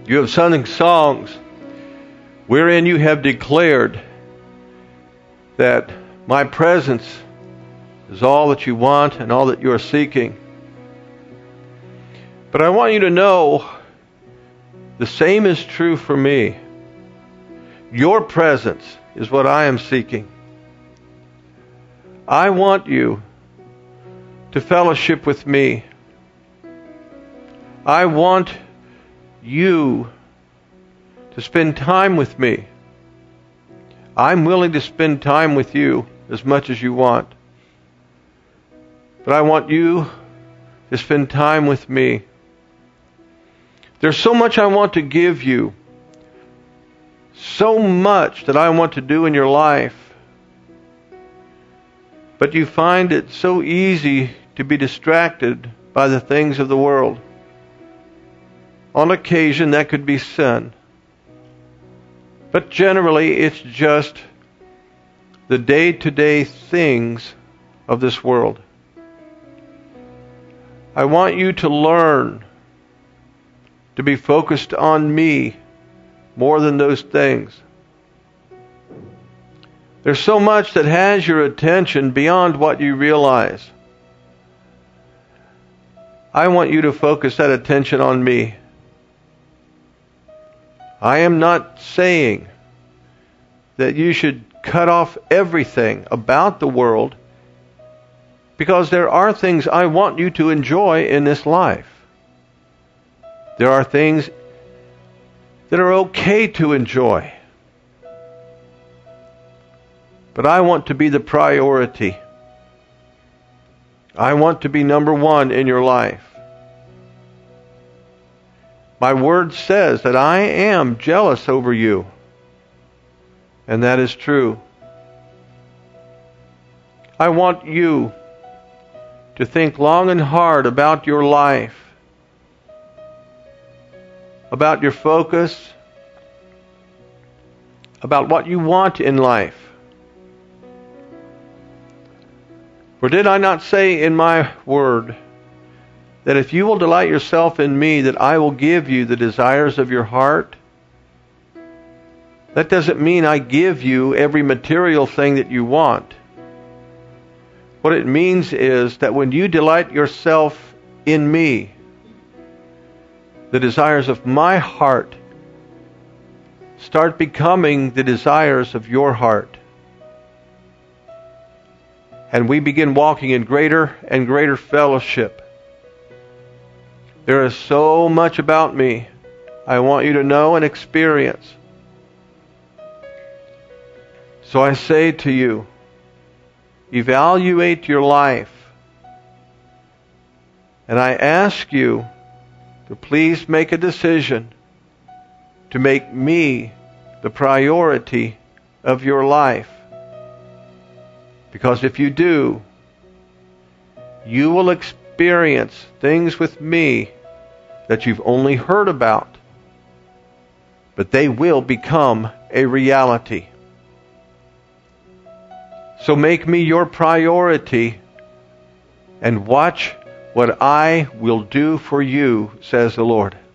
You have sung songs wherein you have declared that my presence is all that you want and all that you are seeking. But I want you to know the same is true for me. Your presence is what I am seeking. I want you to fellowship with me. I want you to spend time with me. I'm willing to spend time with you as much as you want. But I want you to spend time with me. There's so much I want to give you. So much that I want to do in your life. But you find it so easy to be distracted by the things of the world. On occasion, that could be sin. But generally, it's just the day-to-day things of this world. I want you to learn to be focused on me more than those things. There's so much that has your attention beyond what you realize. I want you to focus that attention on me. I am not saying that you should cut off everything about the world, because there are things I want you to enjoy in this life. There are things that are okay to enjoy. But I want to be the priority. I want to be number one in your life. My word says that I am jealous over you. And that is true. I want you to think long and hard about your life, about your focus, about what you want in life. For did I not say in my word that if you will delight yourself in me, that I will give you the desires of your heart? That doesn't mean I give you every material thing that you want. What it means is that when you delight yourself in me, the desires of my heart start becoming the desires of your heart. And we begin walking in greater and greater fellowship. There is so much about me I want you to know and experience. So I say to you, evaluate your life. And I ask you to please make a decision to make me the priority of your life. Because if you do, you will experience things with me that you've only heard about, but they will become a reality. So make me your priority and watch what I will do for you, says the Lord.